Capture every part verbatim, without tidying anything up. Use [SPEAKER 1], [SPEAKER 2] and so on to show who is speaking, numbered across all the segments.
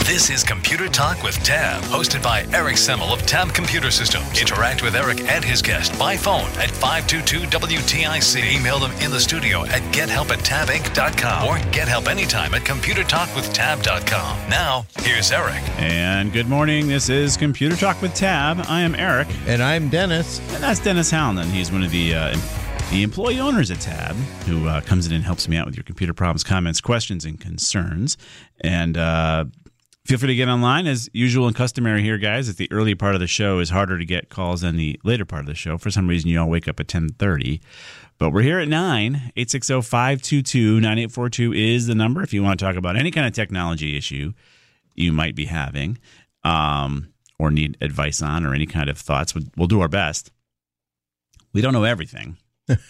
[SPEAKER 1] This is Computer Talk with Tab, hosted by Eric Semmel of Tab Computer Systems. Interact with Eric and his guest by phone at five two two W T I C. Email them in the studio at gethelp at tab inc dot com or get help anytime at computer talk with tab dot com. Now, here's Eric.
[SPEAKER 2] And good morning. This is Computer Talk with Tab. I am Eric.
[SPEAKER 3] And I'm Dennis.
[SPEAKER 2] And that's Dennis Howland. He's one of the uh, the employee owners at Tab, who uh, comes in and helps me out with your computer problems, comments, questions, and concerns. And uh, feel free to get online. As usual and customary here, guys, at the early part of the show is harder to get calls than the later part of the show. For some reason, you all wake up at ten thirty. But we're here at nine. eight six zero, five two two, nine eight four two is the number if you want to talk about any kind of technology issue you might be having um, or need advice on or any kind of thoughts. We'll do our best. We don't know everything.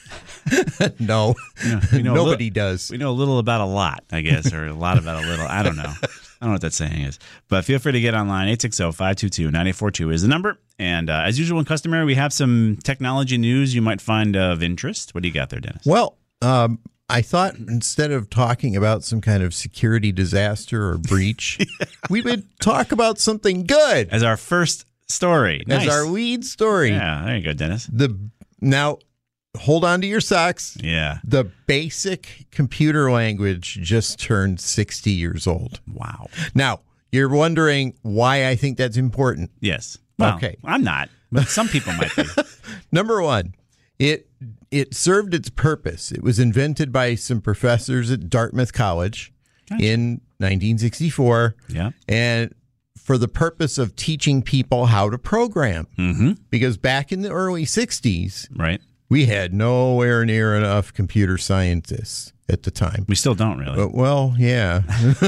[SPEAKER 3] no,
[SPEAKER 2] you know, we know
[SPEAKER 3] nobody
[SPEAKER 2] li-
[SPEAKER 3] does.
[SPEAKER 2] We know a little about a lot, I guess, or a lot about a little. I don't know. I don't know what that saying is. But feel free to get online. eight six zero, five two two, nine eight four two is the number. And uh, as usual and customary, we have some technology news you might find of interest. What do you got there, Dennis?
[SPEAKER 3] Well, um, I thought instead of talking about some kind of security disaster or breach, yeah. we would talk about something good.
[SPEAKER 2] As our first story.
[SPEAKER 3] As
[SPEAKER 2] Nice.
[SPEAKER 3] our lead story.
[SPEAKER 2] Yeah, there you go, Dennis.
[SPEAKER 3] The Now, hold on to your socks.
[SPEAKER 2] Yeah.
[SPEAKER 3] The BASIC computer language just turned sixty years old.
[SPEAKER 2] Wow.
[SPEAKER 3] Now, you're wondering why I think that's important.
[SPEAKER 2] Yes. Well,
[SPEAKER 3] okay.
[SPEAKER 2] I'm not, but some people might be.
[SPEAKER 3] Number one, it it served its purpose. It was invented by some professors at Dartmouth College gotcha. in nineteen sixty-four.
[SPEAKER 2] Yeah.
[SPEAKER 3] And for the purpose of teaching people how to program.
[SPEAKER 2] Mm-hmm.
[SPEAKER 3] Because back in the early sixties,
[SPEAKER 2] right,
[SPEAKER 3] we had nowhere near enough computer scientists at the time.
[SPEAKER 2] We still don't really.
[SPEAKER 3] But, well, yeah.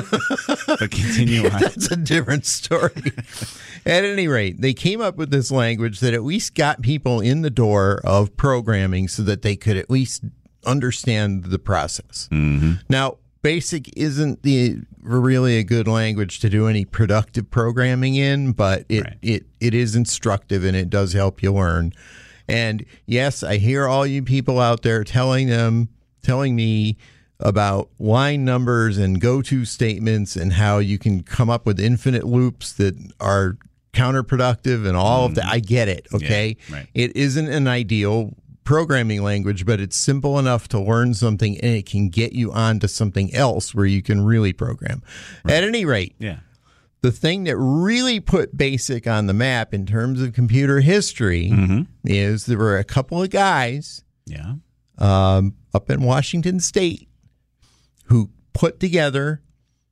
[SPEAKER 2] But continue on.
[SPEAKER 3] That's a different story. At any rate, they came up with this language that at least got people in the door of programming so that they could at least understand the process.
[SPEAKER 2] Mm-hmm.
[SPEAKER 3] Now, BASIC isn't the really a good language to do any productive programming in, but it,
[SPEAKER 2] right.
[SPEAKER 3] it, it is instructive and it does help you learn. And yes, I hear all you people out there telling them, telling me about line numbers and go-to statements and how you can come up with infinite loops that are counterproductive and all mm. of that. I get it, okay?
[SPEAKER 2] Yeah, right.
[SPEAKER 3] It isn't an ideal programming language, but it's simple enough to learn something and it can get you onto something else where you can really program. Right. At any rate,
[SPEAKER 2] yeah.
[SPEAKER 3] the thing that really put BASIC on the map in terms of computer history
[SPEAKER 2] mm-hmm.
[SPEAKER 3] is there were a couple of guys
[SPEAKER 2] yeah.
[SPEAKER 3] um, up in Washington State who put together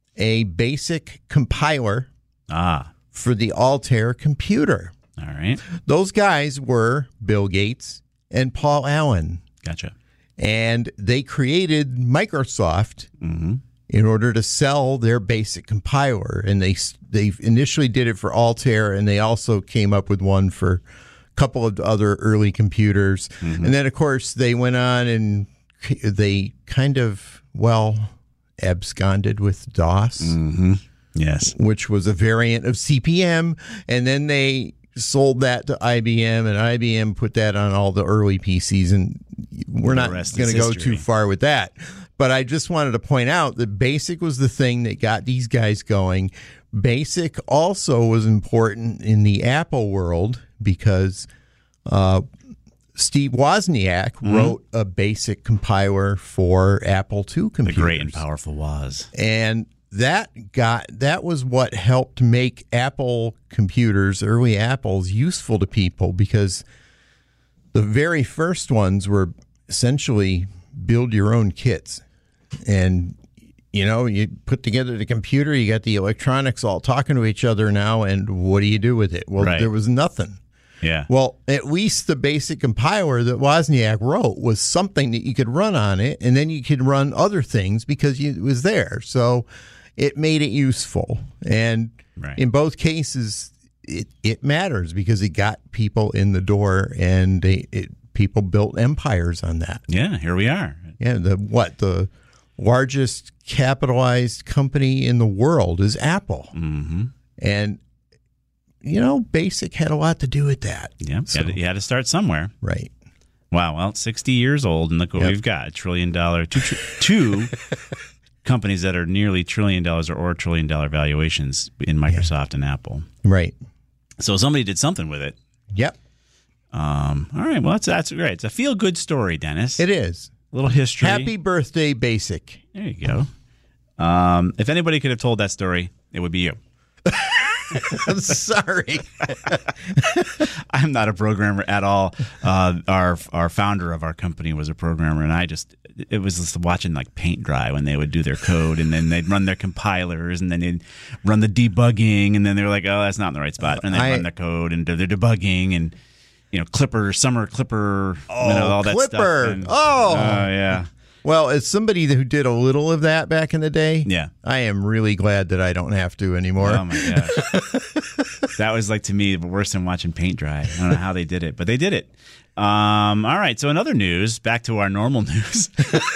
[SPEAKER 3] a BASIC compiler
[SPEAKER 2] ah.
[SPEAKER 3] for the Altair computer.
[SPEAKER 2] All right.
[SPEAKER 3] Those guys were Bill Gates and Paul Allen.
[SPEAKER 2] Gotcha.
[SPEAKER 3] And they created Microsoft
[SPEAKER 2] mm-hmm.
[SPEAKER 3] in order to sell their BASIC compiler. And they they initially did it for Altair, and they also came up with one for a couple of other early computers. Mm-hmm. And then, of course, they went on and they kind of, well, absconded with DOS.
[SPEAKER 2] Mm-hmm. Yes.
[SPEAKER 3] Which was a variant of C P M. And then they sold that to I B M, and I B M put that on all the early P Cs, and we're not going to go too far with that. But I just wanted to point out that BASIC was the thing that got these guys going. BASIC also was important in the Apple world because uh, Steve Wozniak mm-hmm. wrote a BASIC compiler for Apple two computers.
[SPEAKER 2] The great and powerful Woz.
[SPEAKER 3] And That got that was what helped make Apple computers, early Apples, useful to people, because the very first ones were essentially build your own kits. And, you know, you put together the computer, you got the electronics all talking to each other now, and what do you do with it? Well,
[SPEAKER 2] right.
[SPEAKER 3] there was nothing.
[SPEAKER 2] Yeah.
[SPEAKER 3] Well, at least the BASIC compiler that Wozniak wrote was something that you could run on it, and then you could run other things because you, it was there. So it made it useful. And
[SPEAKER 2] right.
[SPEAKER 3] in both cases, it, it matters because it got people in the door, and they, it, people built empires on that.
[SPEAKER 2] Yeah, here we are.
[SPEAKER 3] Yeah, the what? The largest capitalized company in the world is Apple.
[SPEAKER 2] Mm-hmm.
[SPEAKER 3] And, you know, BASIC had a lot to do with that.
[SPEAKER 2] Yeah,
[SPEAKER 3] so,
[SPEAKER 2] you, had to, you had to start somewhere.
[SPEAKER 3] Right.
[SPEAKER 2] Wow, well, sixty years old, and look what
[SPEAKER 3] yep.
[SPEAKER 2] we've got. A trillion dollar, two, two companies that are nearly trillion dollars or, or trillion dollar valuations in Microsoft yeah. and Apple.
[SPEAKER 3] Right.
[SPEAKER 2] So somebody did something with it.
[SPEAKER 3] Yep.
[SPEAKER 2] Um, all right. Well, that's that's great. It's a feel good story, Dennis.
[SPEAKER 3] It is.
[SPEAKER 2] A little history.
[SPEAKER 3] Happy birthday, Basic.
[SPEAKER 2] There you go. Um, if anybody could have told that story, it would be you.
[SPEAKER 3] I'm sorry.
[SPEAKER 2] I'm not a programmer at all. Uh, our our founder of our company was a programmer, and I just it was just watching like paint dry when they would do their code, and then they'd run their compilers, and then they'd run the debugging, and then they were like, "Oh, that's not in the right spot," and they'd I, run their code and do their debugging, and you know, Clipper, Summer Clipper,
[SPEAKER 3] oh,
[SPEAKER 2] you know, all that
[SPEAKER 3] Clipper.
[SPEAKER 2] stuff. And,
[SPEAKER 3] oh,
[SPEAKER 2] uh, yeah.
[SPEAKER 3] Well, as somebody who did a little of that back in the day,
[SPEAKER 2] yeah,
[SPEAKER 3] I am really glad that I don't have to anymore.
[SPEAKER 2] Oh my gosh, that was like to me worse than watching paint dry. I don't know how they did it, but they did it. Um, all right, so in other news, back to our normal news.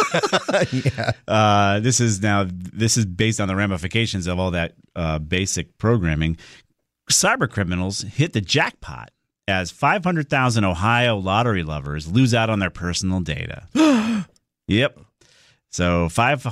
[SPEAKER 2] yeah. Uh, this is now this is based on the ramifications of all that uh, basic programming. Cyber criminals hit the jackpot as five hundred thousand Ohio lottery lovers lose out on their personal data. Yep. So five,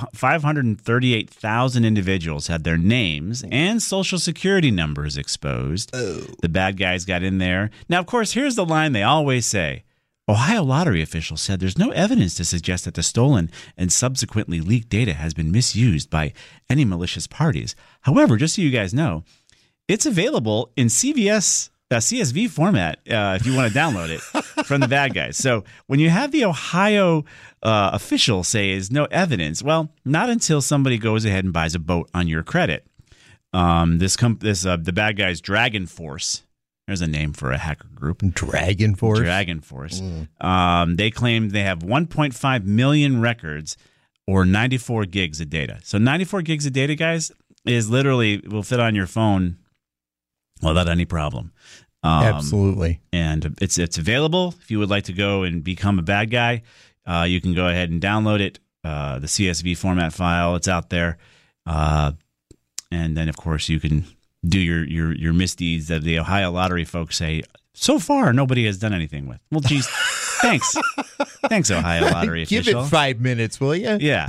[SPEAKER 2] 538 thousand individuals had their names and social security numbers exposed. Oh. The bad guys got in there. Now, of course, here's the line they always say. Ohio lottery officials said there's no evidence to suggest that the stolen and subsequently leaked data has been misused by any malicious parties. However, just so you guys know, it's available in C V S Uh, C S V format uh, if you want to download it from the bad guys. So when you have the Ohio uh, official say is no evidence, well, not until somebody goes ahead and buys a boat on your credit. Um, this com- this uh, the bad guys Dragon Force. There's a name for a hacker group.
[SPEAKER 3] Dragon Force.
[SPEAKER 2] Dragon Force. Mm. Um, they claim they have one point five million records or ninety-four gigs of data. So ninety-four gigs of data, guys, is literally will fit on your phone without any problem. Um,
[SPEAKER 3] Absolutely.
[SPEAKER 2] And it's it's available. If you would like to go and become a bad guy, uh, you can go ahead and download it, uh, the C S V format file. It's out there. Uh, and then, of course, you can do your, your, your misdeeds that the Ohio lottery folks say, so far, nobody has done anything with. Well, geez, thanks. Thanks, Ohio lottery
[SPEAKER 3] give
[SPEAKER 2] official.
[SPEAKER 3] Give it five minutes, will you?
[SPEAKER 2] Yeah.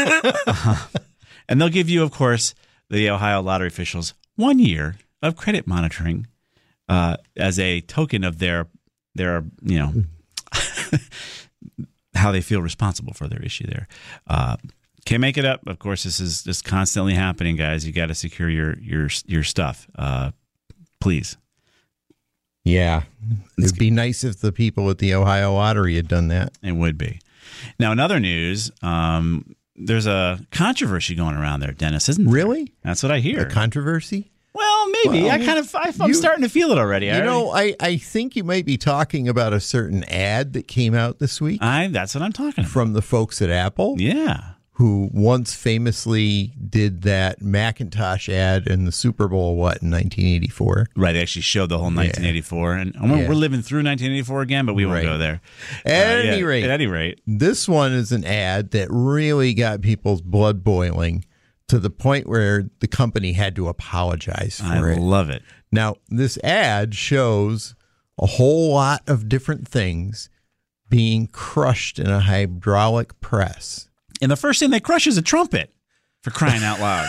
[SPEAKER 2] uh, and they'll give you, of course, the Ohio lottery officials one year of credit monitoring uh, as a token of their, their you know, how they feel responsible for their issue there. Uh, can't make it up. Of course, this is just constantly happening, guys. You got to secure your your your stuff, uh, please.
[SPEAKER 3] Yeah, it'd be nice if the people at the Ohio Lottery had done that.
[SPEAKER 2] It would be. Now, in other news, um, there's a controversy going around there, Dennis, isn't there?
[SPEAKER 3] Really?
[SPEAKER 2] That's what I hear.
[SPEAKER 3] A controversy?
[SPEAKER 2] Well, maybe. Well, I kind of, I, I'm you, starting to feel it already.
[SPEAKER 3] You
[SPEAKER 2] I
[SPEAKER 3] know,
[SPEAKER 2] already,
[SPEAKER 3] I, I think you might be talking about a certain ad that came out this week.
[SPEAKER 2] I That's what I'm talking about.
[SPEAKER 3] From the folks at Apple.
[SPEAKER 2] Yeah.
[SPEAKER 3] Who once famously did that Macintosh ad in the Super Bowl, what, in nineteen eighty-four?
[SPEAKER 2] Right, they actually showed the whole nineteen eighty-four. Yeah. And we're, yeah. we're living through nineteen eighty-four again, but we won't right. go there.
[SPEAKER 3] At, uh, any
[SPEAKER 2] yeah,
[SPEAKER 3] rate,
[SPEAKER 2] at any rate.
[SPEAKER 3] This one is an ad that really got people's blood boiling to the point where the company had to apologize for
[SPEAKER 2] I
[SPEAKER 3] it.
[SPEAKER 2] I love it.
[SPEAKER 3] Now, this ad shows a whole lot of different things being crushed in a hydraulic press.
[SPEAKER 2] And the first thing they crush is a trumpet, for crying out loud.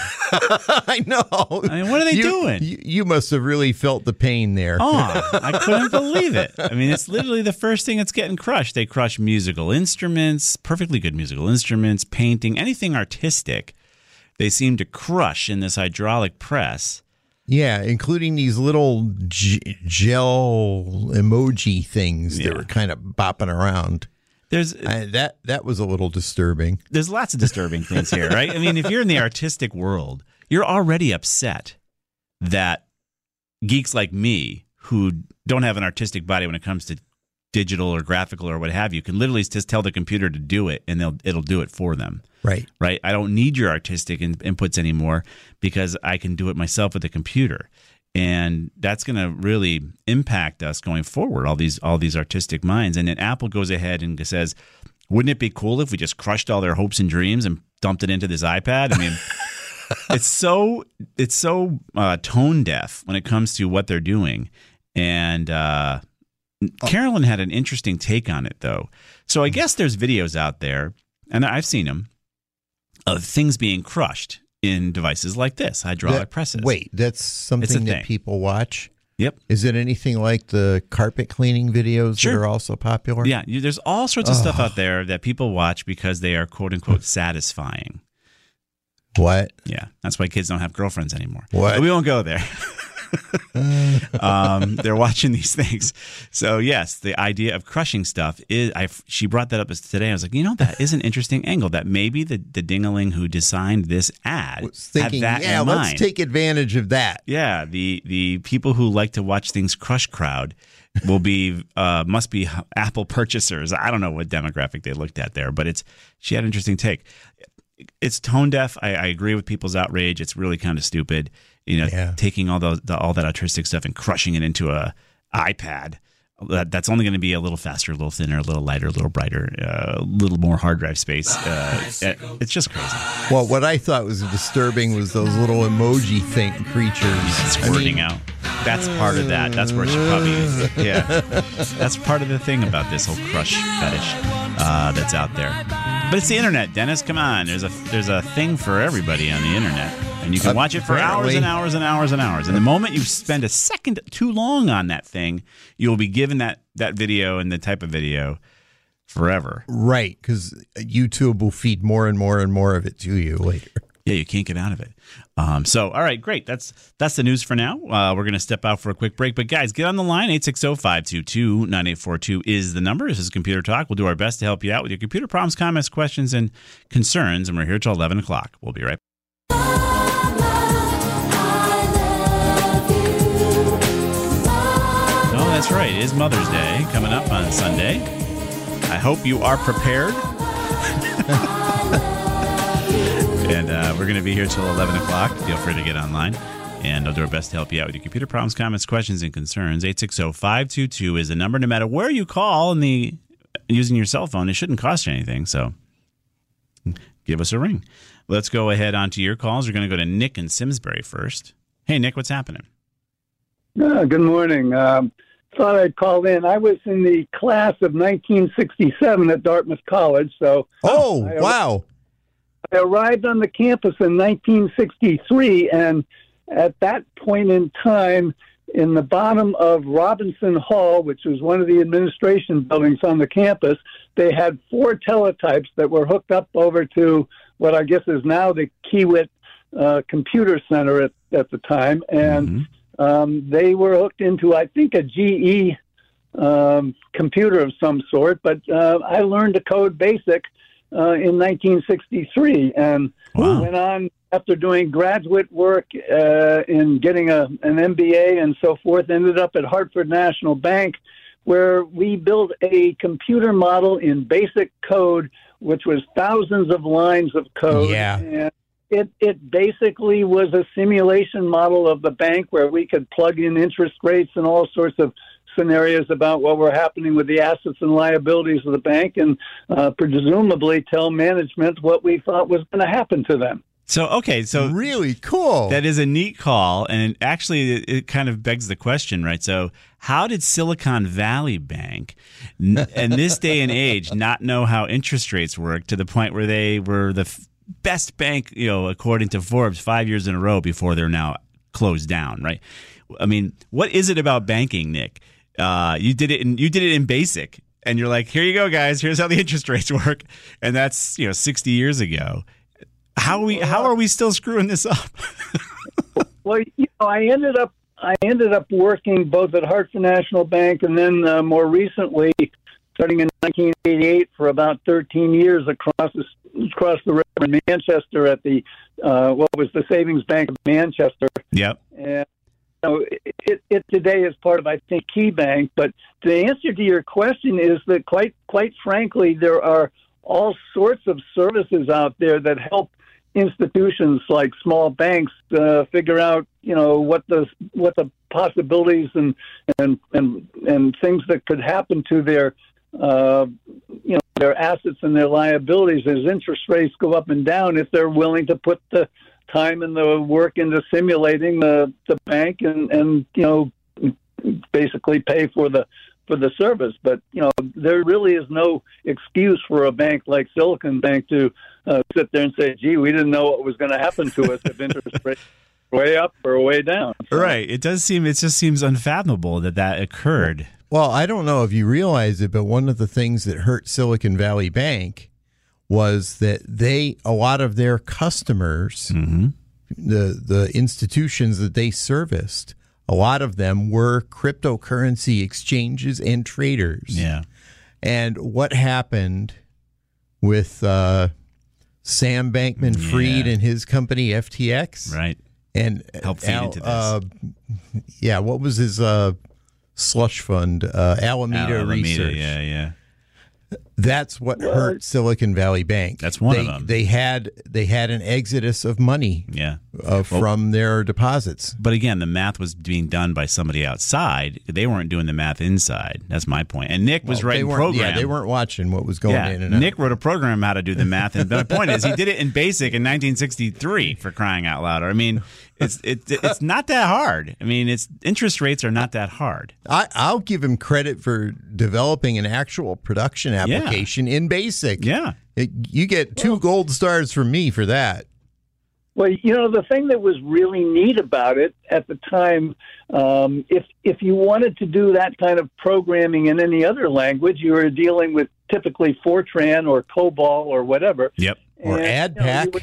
[SPEAKER 3] I know.
[SPEAKER 2] I mean, what are they
[SPEAKER 3] you,
[SPEAKER 2] doing?
[SPEAKER 3] You, you must have really felt the pain there.
[SPEAKER 2] Oh, I couldn't believe it. I mean, it's literally the first thing that's getting crushed. They crush musical instruments, perfectly good musical instruments, painting, anything artistic. They seem to crush in this hydraulic press.
[SPEAKER 3] Yeah, including these little g- gel emoji things yeah. that were kind of bopping around. There's I, that that was a little disturbing.
[SPEAKER 2] There's lots of disturbing things here, right? I mean, if you're in the artistic world, you're already upset that geeks like me, who don't have an artistic body when it comes to digital or graphical or what have you, can literally just tell the computer to do it, and they'll it'll do it for them.
[SPEAKER 3] Right,
[SPEAKER 2] right. I don't need your artistic in, inputs anymore because I can do it myself with the computer. And that's going to really impact us going forward, all these all these artistic minds. And then Apple goes ahead and says, wouldn't it be cool if we just crushed all their hopes and dreams and dumped it into this iPad? I mean, it's so it's so uh, tone deaf when it comes to what they're doing. And uh, Carolyn had an interesting take on it, though. So I guess there's videos out there, and I've seen them, of things being crushed in devices like this, hydraulic
[SPEAKER 3] that,
[SPEAKER 2] presses.
[SPEAKER 3] Wait, that's something that
[SPEAKER 2] thing.
[SPEAKER 3] people watch?
[SPEAKER 2] Yep.
[SPEAKER 3] Is it anything like the carpet cleaning videos
[SPEAKER 2] sure.
[SPEAKER 3] that are also popular?
[SPEAKER 2] Yeah, you, there's all sorts of oh. stuff out there that people watch because they are quote-unquote satisfying.
[SPEAKER 3] What?
[SPEAKER 2] Yeah, that's why kids don't have girlfriends anymore.
[SPEAKER 3] What?
[SPEAKER 2] But we won't go there. um, they're watching these things. So yes, the idea of crushing stuff is. I she brought that up today. I was like, you know, that is an interesting angle. That maybe the the dingaling who designed this ad
[SPEAKER 3] was thinking,
[SPEAKER 2] had that
[SPEAKER 3] yeah,
[SPEAKER 2] in
[SPEAKER 3] let's
[SPEAKER 2] mind.
[SPEAKER 3] take advantage of that.
[SPEAKER 2] Yeah, the the people who like to watch things crush crowd will be uh, must be Apple purchasers. I don't know what demographic they looked at there, but it's she had an interesting take. It's tone deaf. I, I agree with people's outrage. It's really kind of stupid. You know,
[SPEAKER 3] yeah.
[SPEAKER 2] taking all those the, all that artistic stuff and crushing it into a iPad. That, that's only going to be a little faster, a little thinner, a little lighter, a little brighter, uh, a little more hard drive space. Uh, it, it's just crazy.
[SPEAKER 3] Well, what I thought was disturbing was those little emoji thing creatures
[SPEAKER 2] squirting
[SPEAKER 3] I mean,
[SPEAKER 2] out. That's part of that. That's where she probably yeah. That's part of the thing about this whole crush fetish uh, that's out there. But it's the internet, Dennis. Come on, there's a there's a thing for everybody on the internet, and you can watch it for hours and hours and hours and hours. And the moment you spend a second too long on that thing, you will be given that that video and the type of video forever.
[SPEAKER 3] Right, because YouTube will feed more and more and more of it to you later.
[SPEAKER 2] Yeah, you can't get out of it. Um, so, all right, great. That's that's the news for now. Uh, we're going to step out for a quick break. But, guys, get on the line. eight six zero, five two two, nine eight four two is the number. This is Computer Talk. We'll do our best to help you out with your computer problems, comments, questions, and concerns. And we're here till eleven o'clock. We'll be right back. Oh, that's right. It is Mother's Day coming up on Sunday. I hope you are prepared. And uh, we're going to be here till eleven o'clock. Feel free to get online, and I'll do our best to help you out with your computer problems, comments, questions, and concerns. eight six zero, five two two is the number. No matter where you call in the using your cell phone, it shouldn't cost you anything, so give us a ring. Let's go ahead onto your calls. We're going to go to Nick in Simsbury first. Hey, Nick, what's happening?
[SPEAKER 4] Uh, good morning. Um, thought I'd call in. I was in the class of nineteen sixty-seven at Dartmouth College, so...
[SPEAKER 3] Oh,
[SPEAKER 4] I,
[SPEAKER 3] wow.
[SPEAKER 4] I arrived on the campus in nineteen sixty-three, and at that point in time, in the bottom of Robinson Hall, which was one of the administration buildings on the campus, they had four teletypes that were hooked up over to what I guess is now the Kiewit uh, Computer Center at, at the time, and mm-hmm. um, they were hooked into, I think, a G E um, computer of some sort, but uh, I learned to code BASIC Uh, in nineteen sixty-three, and
[SPEAKER 2] wow.
[SPEAKER 4] went on after doing graduate work uh, in getting a, an M B A and so forth, ended up at Hartford National Bank, where we built a computer model in BASIC code, which was thousands of lines of code.
[SPEAKER 3] Yeah.
[SPEAKER 4] And it, it basically was a simulation model of the bank where we could plug in interest rates and all sorts of scenarios about what were happening with the assets and liabilities of the bank, and uh, presumably tell management what we thought was going to happen to them.
[SPEAKER 2] So, okay, so
[SPEAKER 3] really cool.
[SPEAKER 2] That is a neat call, and it actually it, it kind of begs the question, right? So, how did Silicon Valley Bank, n- in this day and age, not know how interest rates work to the point where they were the f- best bank, you know, according to Forbes, five years in a row before they're now closed down, right? I mean, what is it about banking, Nick? Uh, you did it in you did it in BASIC, and you're like, here you go, guys. Here's how the interest rates work, and that's you know sixty years ago. How are we how are we still screwing this up?
[SPEAKER 4] Well, you know, I ended up I ended up working both at Hartford National Bank and then uh, more recently, starting in nineteen eighty-eight, for about thirteen years across the, across the river in Manchester at the uh, what was the Savings Bank of Manchester.
[SPEAKER 2] Yep.
[SPEAKER 4] And So it, it today is part of, I think, KeyBank. But the answer to your question is that quite quite frankly, there are all sorts of services out there that help institutions like small banks uh, figure out, you know, what the what the possibilities and and and, and things that could happen to their uh, you know their assets and their liabilities as interest rates go up and down, if they're willing to put the time and the work into simulating the, the bank and, and, you know, basically pay for the, for the service. But, you know, there really is no excuse for a bank like Silicon Bank to uh, sit there and say, gee, we didn't know what was going to happen to us if interest rates were way up or way down. So,
[SPEAKER 2] right. It does seem, it just seems unfathomable that that occurred.
[SPEAKER 3] Well, I don't know if you realize it, but one of the things that hurt Silicon Valley Bank was that they, a lot of their customers, mm-hmm. the the institutions that they serviced, a lot of them were cryptocurrency exchanges and traders.
[SPEAKER 2] Yeah. And
[SPEAKER 3] what happened with uh, Sam Bankman-Fried yeah. and his company F T X?
[SPEAKER 2] Right.
[SPEAKER 3] And
[SPEAKER 2] help feed
[SPEAKER 3] Al,
[SPEAKER 2] into this.
[SPEAKER 3] Uh, yeah. What was his uh, slush fund? Uh, Alameda,
[SPEAKER 2] Alameda
[SPEAKER 3] Research.
[SPEAKER 2] Yeah, yeah.
[SPEAKER 3] That's what hurt Silicon Valley Bank.
[SPEAKER 2] That's one
[SPEAKER 3] they,
[SPEAKER 2] of them.
[SPEAKER 3] They had they had an exodus of money
[SPEAKER 2] yeah.
[SPEAKER 3] uh, from well, their deposits.
[SPEAKER 2] But again, the math was being done by somebody outside. They weren't doing the math inside. That's my point. And Nick was
[SPEAKER 3] well,
[SPEAKER 2] writing
[SPEAKER 3] programs.
[SPEAKER 2] program.
[SPEAKER 3] Yeah, they weren't watching what was going
[SPEAKER 2] yeah,
[SPEAKER 3] in and out.
[SPEAKER 2] Nick wrote a program how to do the math. And my point is, he did it in BASIC in nineteen sixty-three, for crying out loud. I mean, it's it, it's not that hard. I mean, it's interest rates are not that hard.
[SPEAKER 3] I, I'll give him credit for developing an actual production application yeah. in BASIC.
[SPEAKER 2] Yeah.
[SPEAKER 3] It, you get two well, gold stars from me for that.
[SPEAKER 4] Well, you know, the thing that was really neat about it at the time, um, if if you wanted to do that kind of programming in any other language, you were dealing with typically Fortran or COBOL or whatever.
[SPEAKER 2] Yep.
[SPEAKER 3] Or
[SPEAKER 4] and,
[SPEAKER 3] AdPack.
[SPEAKER 4] You know,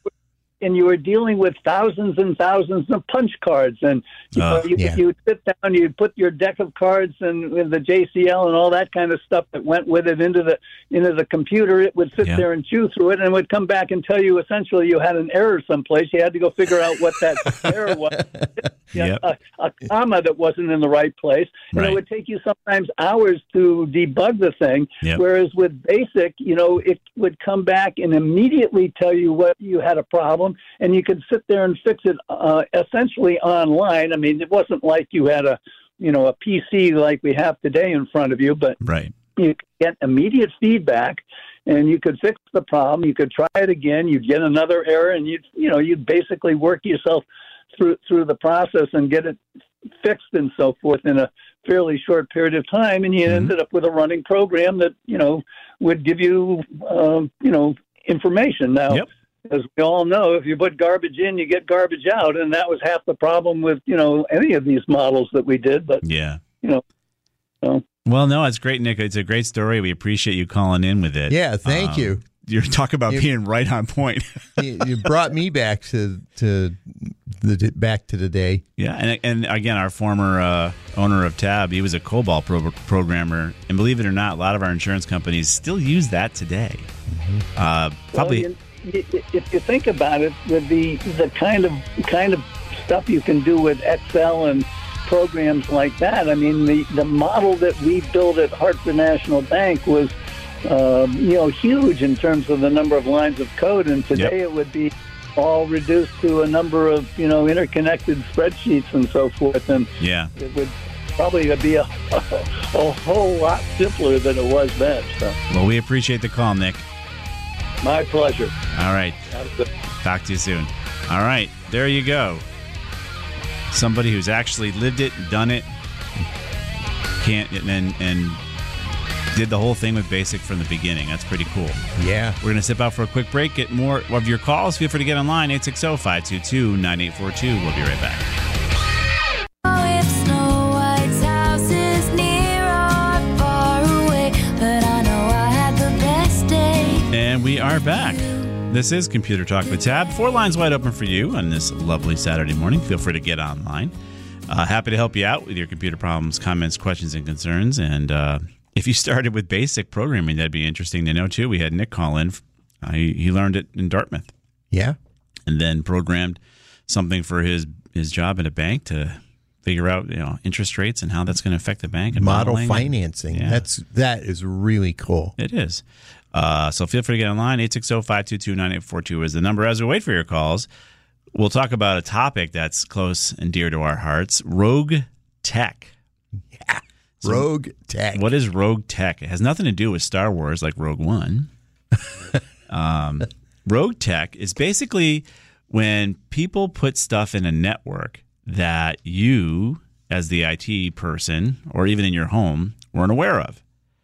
[SPEAKER 4] and you were dealing with thousands and thousands of punch cards, and you,
[SPEAKER 2] uh,
[SPEAKER 4] know, you,
[SPEAKER 3] yeah.
[SPEAKER 4] you would sit down, you'd put your deck of cards and with the J C L and all that kind of stuff that went with it into the into the computer. It would sit
[SPEAKER 2] yeah.
[SPEAKER 4] there and chew through it, and it would come back and tell you essentially you had an error someplace. You had to go figure out what that error was.
[SPEAKER 2] Yep.
[SPEAKER 4] a, a comma that wasn't in the right place, and
[SPEAKER 2] right.
[SPEAKER 4] it would take you sometimes hours to debug the thing.
[SPEAKER 2] Yep.
[SPEAKER 4] Whereas with BASIC, you know, it would come back and immediately tell you what you had a problem, and you could sit there and fix it uh, essentially online. I mean, it wasn't like you had a, you know, a P C like we have today in front of you, but
[SPEAKER 2] right.
[SPEAKER 4] you could get immediate feedback, and you could fix the problem. You could try it again. You'd get another error, and you'd, you know, you'd basically work yourself through through the process and get it fixed and so forth in a fairly short period of time. And you mm-hmm. ended up with a running program that, you know, would give you, uh, you know, information. Now,
[SPEAKER 2] yep.
[SPEAKER 4] as we all know, if you put garbage in, you get garbage out, and that was half the problem with, you know, any of these models that we did. But
[SPEAKER 2] yeah,
[SPEAKER 4] you know, so.
[SPEAKER 2] Well, no, it's great, Nick. It's a great story. We appreciate you calling in with it.
[SPEAKER 3] Yeah, thank
[SPEAKER 2] um,
[SPEAKER 3] you.
[SPEAKER 2] You're talking about you, being right on point.
[SPEAKER 3] you, you brought me back to to the back to the day.
[SPEAKER 2] Yeah, and and again, our former uh, owner of Tab, he was a COBOL pro- programmer, and believe it or not, a lot of our insurance companies still use that today. Mm-hmm. Uh, probably.
[SPEAKER 4] Well, you, if you think about it, with the the kind of kind of stuff you can do with Excel and programs like that, I mean, the the model that we built at Hartford National Bank was. Um, you know, huge in terms of the number of lines of code, and today
[SPEAKER 2] yep.
[SPEAKER 4] it would be all reduced to a number of, you know, interconnected spreadsheets and so forth, and
[SPEAKER 2] yeah.
[SPEAKER 4] it would probably be a, a, a whole lot simpler than it was then. So.
[SPEAKER 2] Well, we appreciate the call, Nick.
[SPEAKER 4] My pleasure.
[SPEAKER 2] All right. Talk to you soon. All right, there you go. Somebody who's actually lived it, done it, can't and and. did the whole thing with BASIC from the beginning. That's pretty cool.
[SPEAKER 3] Yeah.
[SPEAKER 2] We're going to step out for a quick break, get more of your calls. Feel free to get online, eight six zero, five two two, nine eight four two. We'll be right back. And we are back. This is Computer Talk with Tab. Four lines wide open for you on this lovely Saturday morning. Feel free to get online. Uh, happy to help you out with your computer problems, comments, questions, and concerns. And uh, if you started with BASIC programming, that'd be interesting to know, too. We had Nick call in. Uh, he, he learned it in Dartmouth.
[SPEAKER 3] Yeah.
[SPEAKER 2] And then programmed something for his, his job at a bank to figure out, you know, interest rates and how that's going to affect the bank. And
[SPEAKER 3] model
[SPEAKER 2] modeling.
[SPEAKER 3] financing.
[SPEAKER 2] Yeah.
[SPEAKER 3] That's, that is really cool.
[SPEAKER 2] It is. Uh, so feel free to get online. eight six zero, five two two, nine eight four two is the number. As we wait for your calls, we'll talk about a topic that's close and dear to our hearts, rogue tech.
[SPEAKER 3] Yeah,
[SPEAKER 2] so
[SPEAKER 3] rogue tech.
[SPEAKER 2] What is rogue tech? It has nothing to do with Star Wars like Rogue One. um, rogue tech is basically when people put stuff in a network that you as the I T person or even in your home, weren't aware of.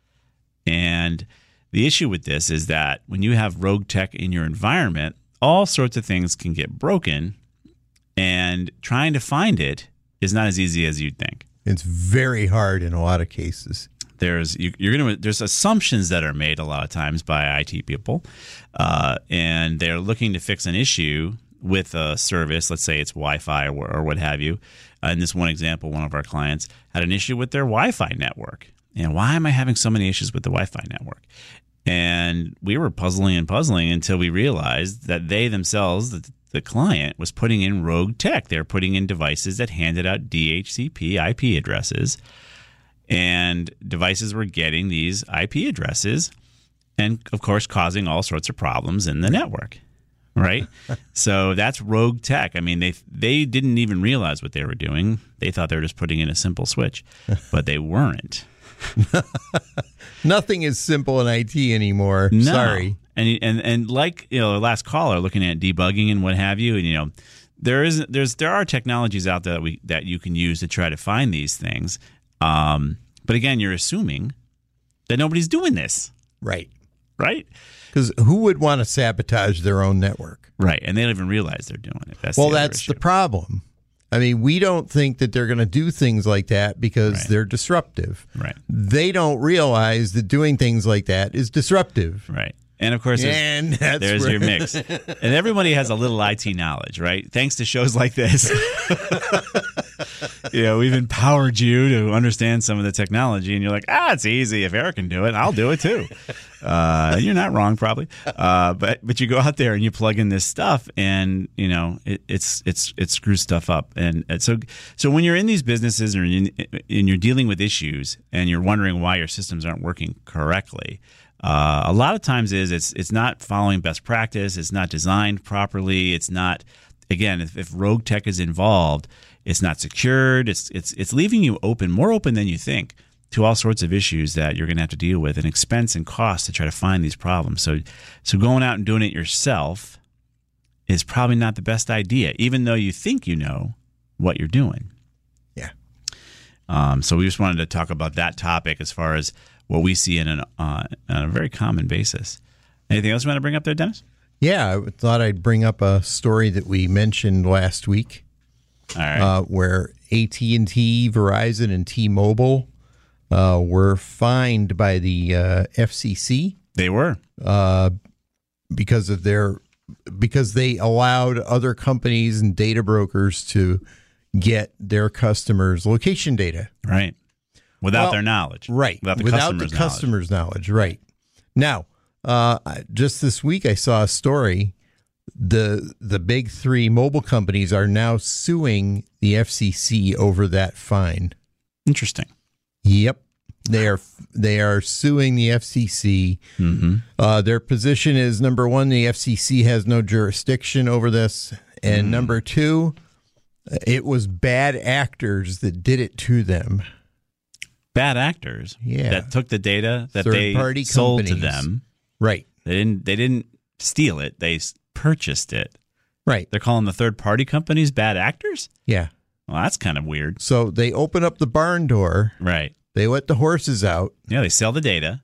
[SPEAKER 2] And the issue with this is that when you have rogue tech in your environment, all sorts of things can get broken, and trying to find it is not as easy as you'd think.
[SPEAKER 3] It's very hard in a lot of cases.
[SPEAKER 2] There's you, you're gonna there's assumptions that are made a lot of times by I T people, uh, and they're looking to fix an issue with a service. Let's say it's Wi-Fi or, or what have you. Uh, in this one example, one of our clients had an issue with their Wi-Fi network. And why am I having so many issues with the Wi-Fi network? And we were puzzling and puzzling until we realized that they themselves, the, the client, was putting in rogue tech. They're putting in devices that handed out D H C P I P addresses. And devices were getting these I P addresses and, of course, causing all sorts of problems in the network. Right? So that's rogue tech. I mean, they they didn't even realize what they were doing. They thought they were just putting in a simple switch, but they weren't.
[SPEAKER 3] Nothing is simple in I T anymore.
[SPEAKER 2] No.
[SPEAKER 3] Sorry.
[SPEAKER 2] And and and like, you know, the last caller looking at debugging and what have you, and you know, there is there's there are technologies out there that we that you can use to try to find these things. Um, but again, you're assuming that nobody's doing this.
[SPEAKER 3] Right.
[SPEAKER 2] Right?
[SPEAKER 3] Because who would want to sabotage their own network?
[SPEAKER 2] Right. And they don't even realize they're doing it. That's
[SPEAKER 3] well,
[SPEAKER 2] the
[SPEAKER 3] that's
[SPEAKER 2] issue.
[SPEAKER 3] the problem. I mean, we don't think that they're going to do things like that because
[SPEAKER 2] Right.
[SPEAKER 3] they're disruptive.
[SPEAKER 2] Right.
[SPEAKER 3] They don't realize that doing things like that is disruptive.
[SPEAKER 2] Right. And of course, there's,
[SPEAKER 3] and that's
[SPEAKER 2] there's
[SPEAKER 3] where-
[SPEAKER 2] your mix. And everybody has a little I T knowledge, right? Thanks to shows like this. You know, we've empowered you to understand some of the technology, and you're like, ah, it's easy. If Eric can do it, I'll do it too. Uh, you're not wrong, probably. Uh, but but you go out there and you plug in this stuff, and you know it, it's it's it screws stuff up. And, and so so when you're in these businesses or in, and you're dealing with issues, and you're wondering why your systems aren't working correctly. Uh, a lot of times is it's it's not following best practice. It's not designed properly. It's not, again, if, if rogue tech is involved, it's not secured. It's it's it's leaving you open, more open than you think, to all sorts of issues that you're going to have to deal with, and expense and cost to try to find these problems. So so going out and doing it yourself is probably not the best idea, even though you think you know what you're doing.
[SPEAKER 3] Yeah.
[SPEAKER 2] Um, so we just wanted to talk about that topic as far as what we see in an, uh, on a very common basis. Anything else you want to bring up there, Dennis?
[SPEAKER 3] Yeah, I thought I'd bring up a story that we mentioned last week,
[SPEAKER 2] All right.
[SPEAKER 3] uh, where A T and T, Verizon, and T-Mobile uh, were fined by the uh, F C C.
[SPEAKER 2] They were
[SPEAKER 3] uh, because of their because they allowed other companies and data brokers to get their customers' location data.
[SPEAKER 2] right without
[SPEAKER 3] Well,
[SPEAKER 2] their knowledge.
[SPEAKER 3] Right.
[SPEAKER 2] Without the
[SPEAKER 3] Without
[SPEAKER 2] customer's
[SPEAKER 3] the customer's knowledge. Right. Now, uh, just this week I saw a story. The the big three mobile companies are now suing the F C C over that fine.
[SPEAKER 2] Interesting.
[SPEAKER 3] Yep. They are they are suing the F C C.
[SPEAKER 2] Mm-hmm.
[SPEAKER 3] Uh, their position is, number one, the F C C has no jurisdiction over this. And
[SPEAKER 2] Mm.
[SPEAKER 3] number two, it was bad actors that did it to them.
[SPEAKER 2] Bad actors
[SPEAKER 3] Yeah.
[SPEAKER 2] that took the data that
[SPEAKER 3] Third-party
[SPEAKER 2] they sold to
[SPEAKER 3] companies.
[SPEAKER 2] them.
[SPEAKER 3] Right.
[SPEAKER 2] They didn't. They didn't steal it. They s- purchased it.
[SPEAKER 3] Right.
[SPEAKER 2] They're calling the third party companies bad actors.
[SPEAKER 3] Yeah.
[SPEAKER 2] Well, that's kind of weird.
[SPEAKER 3] So they open up the barn door.
[SPEAKER 2] Right.
[SPEAKER 3] They let the horses out.
[SPEAKER 2] Yeah. They sell the data.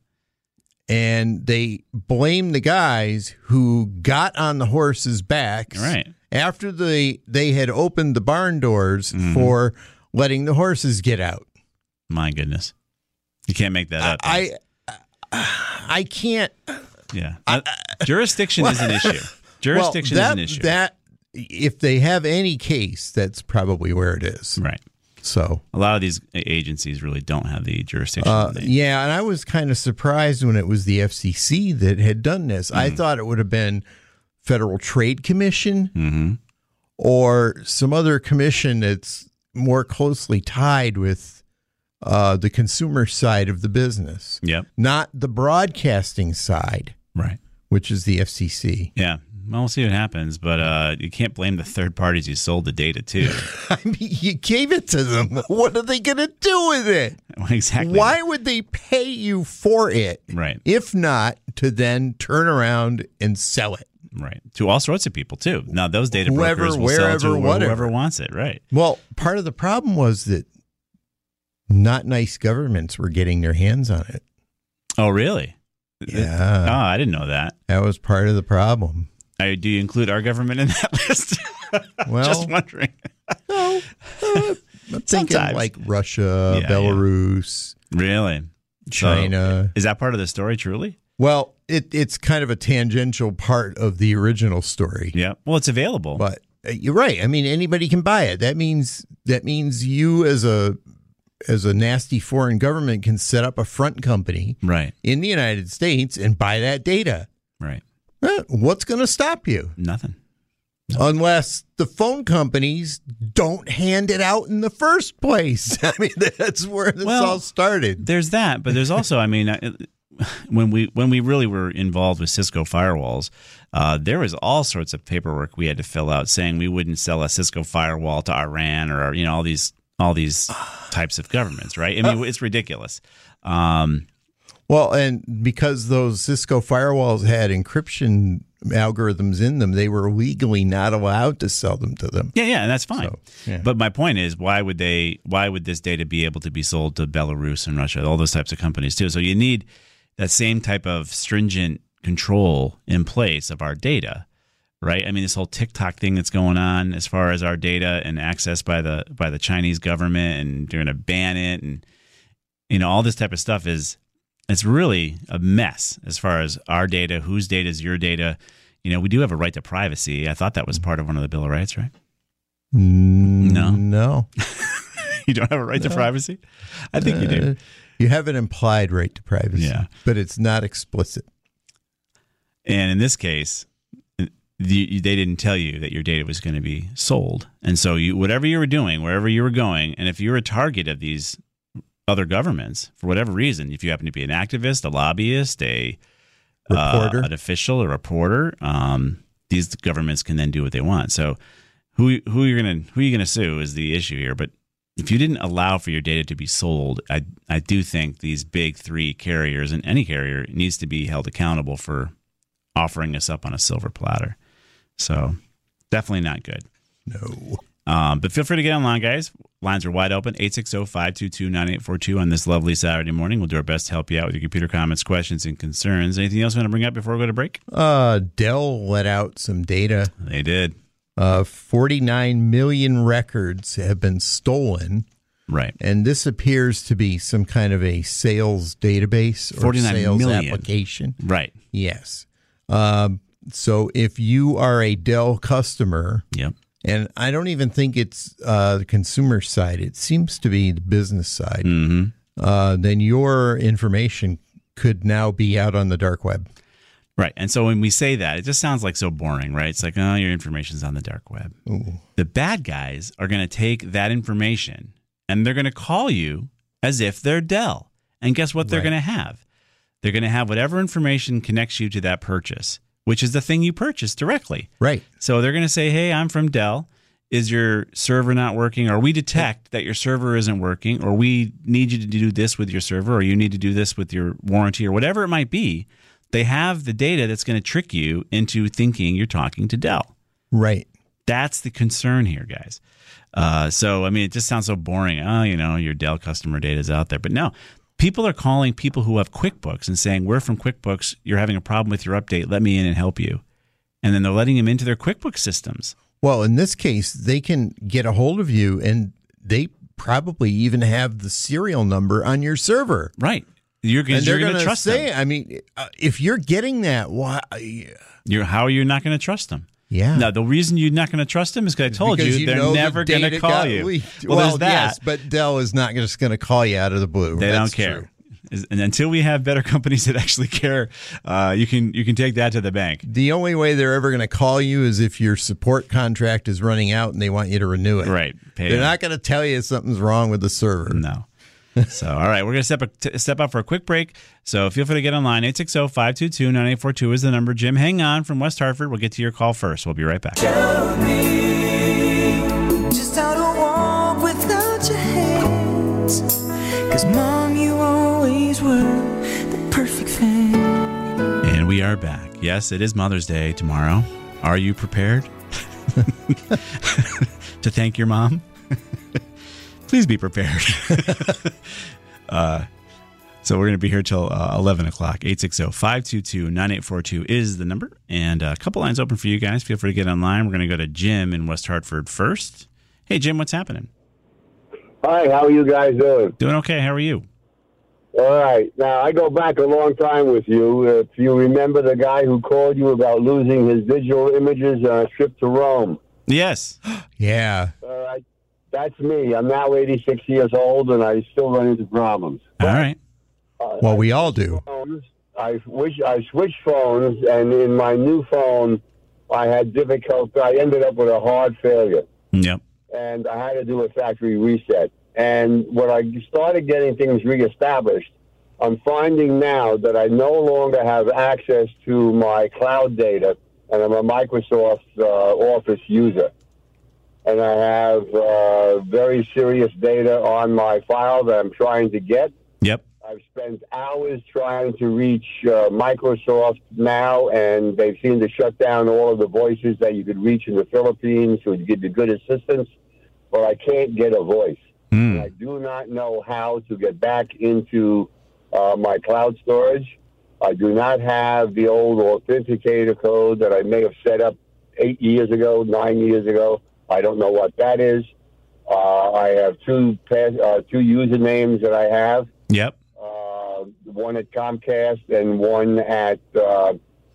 [SPEAKER 3] And they blame the guys who got on the horses' backs
[SPEAKER 2] Right.
[SPEAKER 3] after they they had opened the barn doors
[SPEAKER 2] Mhm.
[SPEAKER 3] for letting the horses get out.
[SPEAKER 2] My goodness. You can't make that up.
[SPEAKER 3] I I can't.
[SPEAKER 2] yeah. Uh, jurisdiction is an issue. Jurisdiction
[SPEAKER 3] well, that,
[SPEAKER 2] is an issue.
[SPEAKER 3] That if they have any case, that's probably where it is.
[SPEAKER 2] right.
[SPEAKER 3] So
[SPEAKER 2] A lot of these agencies really don't have the jurisdiction.
[SPEAKER 3] Uh,
[SPEAKER 2] They-
[SPEAKER 3] yeah, and I was kind of surprised when it was the F C C that had done this. I
[SPEAKER 2] Mm.
[SPEAKER 3] thought it would have been Federal Trade Commission
[SPEAKER 2] Mhm.
[SPEAKER 3] or some other commission that's more closely tied with uh, the consumer side of the business,
[SPEAKER 2] Yep.
[SPEAKER 3] not the broadcasting side,
[SPEAKER 2] Right.
[SPEAKER 3] which is the F C C.
[SPEAKER 2] Yeah. Well, we'll see what happens, but uh, you can't blame the third parties you sold the data to.
[SPEAKER 3] I mean, you gave it to them. What are they going to do with it?
[SPEAKER 2] Exactly.
[SPEAKER 3] Why would they pay you for it?
[SPEAKER 2] Right.
[SPEAKER 3] If not to then turn around and sell it.
[SPEAKER 2] Right. To all sorts of people, too. Now, those data
[SPEAKER 3] Whoever,
[SPEAKER 2] brokers will
[SPEAKER 3] wherever,
[SPEAKER 2] sell to
[SPEAKER 3] whatever.
[SPEAKER 2] whoever wants it. Right.
[SPEAKER 3] Well, part of the problem was that not nice governments were getting their hands on it.
[SPEAKER 2] Oh, really?
[SPEAKER 3] Yeah.
[SPEAKER 2] Oh, I didn't know that.
[SPEAKER 3] That was part of the problem.
[SPEAKER 2] I, do you include our government in that list?
[SPEAKER 3] Well,
[SPEAKER 2] just wondering.
[SPEAKER 3] No, uh, I'm thinking
[SPEAKER 2] Sometimes.
[SPEAKER 3] like Russia,
[SPEAKER 2] Yeah,
[SPEAKER 3] Belarus,
[SPEAKER 2] Really?
[SPEAKER 3] China.
[SPEAKER 2] So, is that part of the story, truly?
[SPEAKER 3] Well, it, it's kind of a tangential part of the original story.
[SPEAKER 2] Yeah. Well, it's available.
[SPEAKER 3] But uh, you're right. I mean, anybody can buy it. That means that means you as a as a nasty foreign government can set up a front company
[SPEAKER 2] right.
[SPEAKER 3] in the United States and buy that data.
[SPEAKER 2] Right.
[SPEAKER 3] Eh, what's going to stop you?
[SPEAKER 2] Nothing.
[SPEAKER 3] Unless the phone companies don't hand it out in the first place. I mean, that's where this
[SPEAKER 2] Well,
[SPEAKER 3] all started.
[SPEAKER 2] There's that, but there's also, I mean, uh, when we when we really were involved with Cisco firewalls, uh, there was all sorts of paperwork we had to fill out saying we wouldn't sell a Cisco firewall to Iran or you know all these all these types of governments, right? I mean, it's ridiculous. Um,
[SPEAKER 3] Well, and because those Cisco firewalls had encryption algorithms in them, they were legally not allowed to sell them to them.
[SPEAKER 2] Yeah, yeah, and that's fine.
[SPEAKER 3] So, yeah.
[SPEAKER 2] But my point is, why would they? Why would this data be able to be sold to Belarus and Russia, all those types of companies too? So you need that same type of stringent control in place of our data, right? I mean, this whole TikTok thing that's going on as far as our data and access by the by the Chinese government, and they're going to ban it, and you know, all this type of stuff is. It's really a mess as far as our data, whose data is your data. You know, we do have a right to privacy. I thought that was part of one of the Bill of Rights, right?
[SPEAKER 3] No.
[SPEAKER 2] No. You don't have a right no. to privacy? I think uh, you do.
[SPEAKER 3] You have an implied right to privacy,
[SPEAKER 2] yeah.
[SPEAKER 3] but it's not explicit.
[SPEAKER 2] And in this case, the, they didn't tell you that your data was going to be sold. And so you, whatever you were doing, wherever you were going, and if you were a target of these other governments, for whatever reason, if you happen to be an activist, a lobbyist, a
[SPEAKER 3] reporter,
[SPEAKER 2] uh, an official, a reporter, um, these governments can then do what they want. So, who who you're gonna who are you gonna sue is the issue here. But if you didn't allow for your data to be sold, I I do think these big three carriers, and any carrier needs to be held accountable for offering us up on a silver platter. So, definitely not good.
[SPEAKER 3] No.
[SPEAKER 2] Um, but feel free to get online, guys. Lines are wide open, eight six zero, five two two, nine eight four two on this lovely Saturday morning. We'll do our best to help you out with your computer comments, questions, and concerns. Anything else you want to bring up before we go to break?
[SPEAKER 3] Uh, Dell let out some data.
[SPEAKER 2] They did.
[SPEAKER 3] Uh, forty-nine million records have been stolen.
[SPEAKER 2] Right.
[SPEAKER 3] And this appears to be some kind of a sales database or sales million. application.
[SPEAKER 2] Right.
[SPEAKER 3] Yes. Um, so if you are a Dell customer...
[SPEAKER 2] Yep.
[SPEAKER 3] And I don't even think it's uh, the consumer side. It seems to be the business side.
[SPEAKER 2] Mm-hmm.
[SPEAKER 3] Uh, then your information could now be out on the dark web.
[SPEAKER 2] Right. And so when we say that, it just sounds like so boring, right? It's like, oh, your information's on the dark web.
[SPEAKER 3] Ooh.
[SPEAKER 2] The bad guys are going to take that information and they're going to call you as if they're Dell. And guess what they're
[SPEAKER 3] right.
[SPEAKER 2] going to have? They're going to have whatever information connects you to that purchase, which is the thing you purchased directly.
[SPEAKER 3] Right.
[SPEAKER 2] So they're going to say, hey, I'm from Dell. Is your server not working? Or we detect that your server isn't working, or we need you to do this with your server, or you need to do this with your warranty, or whatever it might be. They have the data that's going to trick you into thinking you're talking to Dell.
[SPEAKER 3] Right.
[SPEAKER 2] That's the concern here, guys. Uh, so, I mean, it just sounds so boring. Oh, you know, your Dell customer data is out there. But no, people are calling people who have QuickBooks and saying, we're from QuickBooks. You're having a problem with your update. Let me in and help you. And then they're letting them into their QuickBooks systems.
[SPEAKER 3] Well, in this case, they can get a hold of you, and they probably even have the serial number on your server.
[SPEAKER 2] Right. You're,
[SPEAKER 3] and
[SPEAKER 2] you're
[SPEAKER 3] going to
[SPEAKER 2] trust
[SPEAKER 3] say,
[SPEAKER 2] them.
[SPEAKER 3] I mean, uh, if you're getting that, why?
[SPEAKER 2] You're, how are you not going to trust them?
[SPEAKER 3] Yeah.
[SPEAKER 2] Now, the reason you're not going to trust them is because I told
[SPEAKER 3] because
[SPEAKER 2] you,
[SPEAKER 3] you
[SPEAKER 2] they're never
[SPEAKER 3] the
[SPEAKER 2] going to call you.
[SPEAKER 3] Well, well
[SPEAKER 2] that.
[SPEAKER 3] yes, but Dell is not just going to call you out of the blue.
[SPEAKER 2] They
[SPEAKER 3] That's
[SPEAKER 2] don't care.
[SPEAKER 3] True.
[SPEAKER 2] And until we have better companies that actually care, uh, you can you can take that to the bank.
[SPEAKER 3] The only way they're ever going to call you is if your support contract is running out and they want you to renew it.
[SPEAKER 2] Right. Pay
[SPEAKER 3] they're
[SPEAKER 2] them.
[SPEAKER 3] not going to tell you something's wrong with the server.
[SPEAKER 2] No. So, all right, we're going to step up, step out for a quick break. So feel free to get online. eight six zero, five two two, nine eight four two is the number. Jim, hang on from West Hartford. We'll get to your call first. We'll be right back.
[SPEAKER 5] Show me just how to walk without your hands. 'Cause Mom, you always were the perfect fan.
[SPEAKER 2] And we are back. Yes, it is Mother's Day tomorrow. Are you prepared to thank your mom? Please be prepared. uh, so we're going to be here till uh, eleven o'clock. eight six zero, five two two, nine eight four two is the number. And uh, a couple lines open for you guys. Feel free to get online. We're going to go to Jim in West Hartford first. Hey, Jim, what's happening?
[SPEAKER 6] Hi, how are you guys doing?
[SPEAKER 2] Doing okay. How are you?
[SPEAKER 6] All right. Now, I go back a long time with you. If you remember the guy who called you about losing his digital images on a trip to Rome.
[SPEAKER 2] Yes.
[SPEAKER 3] Yeah.
[SPEAKER 6] All right. That's me. I'm now eighty-six years old, and I still run into problems.
[SPEAKER 2] All right.
[SPEAKER 6] Uh,
[SPEAKER 3] well, we all do.
[SPEAKER 6] Phones, I, wish, I switched phones, and in my new phone, I had difficulty. I ended up with a hard failure.
[SPEAKER 2] Yep.
[SPEAKER 6] And I had to do a factory reset. And when I started getting things reestablished, I'm finding now that I no longer have access to my cloud data, and I'm a Microsoft uh, Office user. And I have uh, very serious data on my file that I'm trying to get.
[SPEAKER 2] Yep.
[SPEAKER 6] I've spent hours trying to reach uh, Microsoft now, and they seem to shut down all of the voices that you could reach in the Philippines who would give you good assistance, but I can't get a voice.
[SPEAKER 2] Mm.
[SPEAKER 6] And I do not know how to get back into uh, my cloud storage. I do not have the old authenticator code that I may have set up eight years ago, nine years ago. I don't know what that is. Uh, I have two uh, two usernames that I have.
[SPEAKER 2] Yep.
[SPEAKER 6] Uh, one at Comcast and one at uh, uh,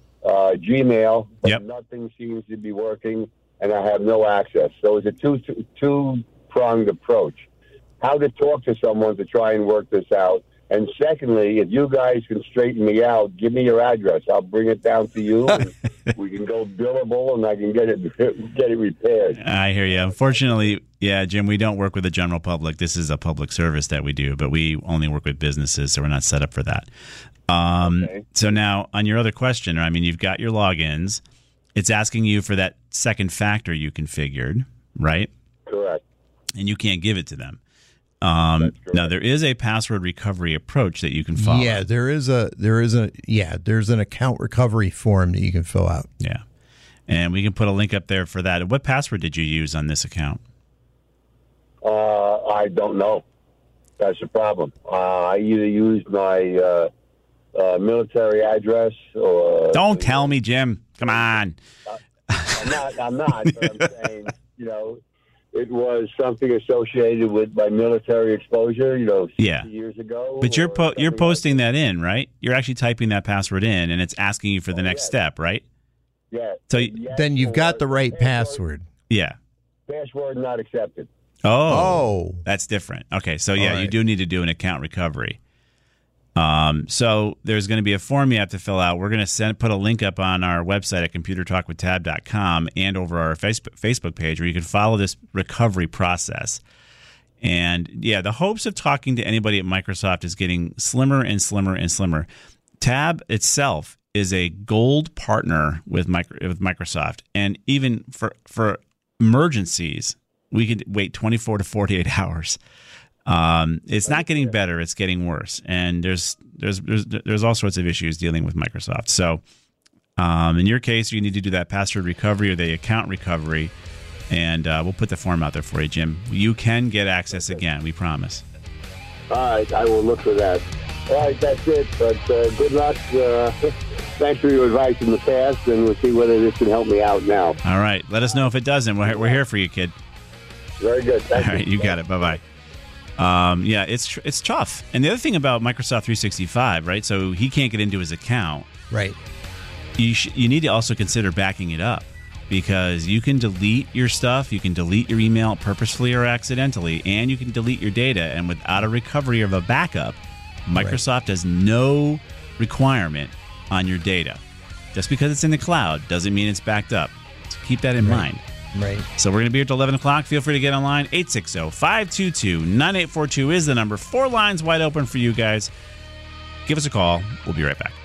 [SPEAKER 6] Gmail. But
[SPEAKER 2] yep.
[SPEAKER 6] Nothing seems to be working, and I have no access. So it's a two two, two pronged approach. How to talk to someone to try and work this out. And secondly, if you guys can straighten me out, give me your address. I'll bring it down to you. And we can go billable, and I can get it get it repaired.
[SPEAKER 2] I hear you. Unfortunately, yeah, Jim, we don't work with the general public. This is a public service that we do, but we only work with businesses, so we're not set up for that. Um, okay. So now, on your other question, I mean, you've got your logins. It's asking you for that second factor you configured, right?
[SPEAKER 6] Correct.
[SPEAKER 2] And you can't give it to them. Um, now there is a password recovery approach that you can follow.
[SPEAKER 3] Yeah, there is a there is a yeah there's an account recovery form that you can fill out.
[SPEAKER 2] Yeah, and we can put a link up there for that. What password did you use on this account?
[SPEAKER 6] Uh, I don't know. That's the problem. Uh, I either used my uh, uh, military address or.
[SPEAKER 2] Don't tell me, Jim. Come on.
[SPEAKER 6] Uh, I'm not. I'm not. But I'm saying, you know. It was something associated with my military exposure, you know, sixty
[SPEAKER 2] yeah.
[SPEAKER 6] years ago.
[SPEAKER 2] But you're po- you're posting
[SPEAKER 6] like that.
[SPEAKER 2] that in, right? You're actually typing that password in, and it's asking you for the oh, next yes. step, right?
[SPEAKER 6] Yeah.
[SPEAKER 2] So
[SPEAKER 6] yes,
[SPEAKER 3] then you've got the right password.
[SPEAKER 6] password.
[SPEAKER 2] Yeah.
[SPEAKER 6] Password not accepted.
[SPEAKER 2] Oh.
[SPEAKER 3] Oh.
[SPEAKER 2] That's different. Okay, so yeah,
[SPEAKER 3] right.
[SPEAKER 2] you do need to do an account recovery. Um, so there's going to be a form you have to fill out. We're going to send put a link up on our website at computer talk with tab dot com and over our Facebook Facebook page where you can follow this recovery process. And yeah, the hopes of talking to anybody at Microsoft is getting slimmer and slimmer and slimmer. Tab itself is a gold partner with micro, with Microsoft, and even for for emergencies, we could wait twenty-four to forty-eight hours. Um, it's not getting better; it's getting worse, and there's there's there's there's all sorts of issues dealing with Microsoft. So, um, in your case, you need to do that password recovery or the account recovery, and uh, we'll put the form out there for you, Jim. You can get access again, we promise.
[SPEAKER 6] All right, I will look for that. All right, that's it. But uh, good luck. Uh, thanks for your advice in the past, and we'll see whether this can help me out now.
[SPEAKER 2] All right, let us know if it doesn't. We're we're here for you, kid.
[SPEAKER 6] Very good. Thank
[SPEAKER 2] all right, you, you got it. Bye bye. Um, yeah, it's it's tough. And the other thing about Microsoft three sixty-five, right? So he can't get into his account.
[SPEAKER 3] Right.
[SPEAKER 2] You sh- you need to also consider backing it up because you can delete your stuff, you can delete your email purposefully or accidentally, and you can delete your data. And without a recovery of a backup, Microsoft right. has no requirement on your data. Just because it's in the cloud doesn't mean it's backed up. So keep that in
[SPEAKER 3] right.
[SPEAKER 2] mind.
[SPEAKER 3] Right.
[SPEAKER 2] So we're going to be here till eleven o'clock. Feel free to get online. eight six zero, five two two, nine eight four two is the number. Four lines wide open for you guys. Give us a call. We'll be right back.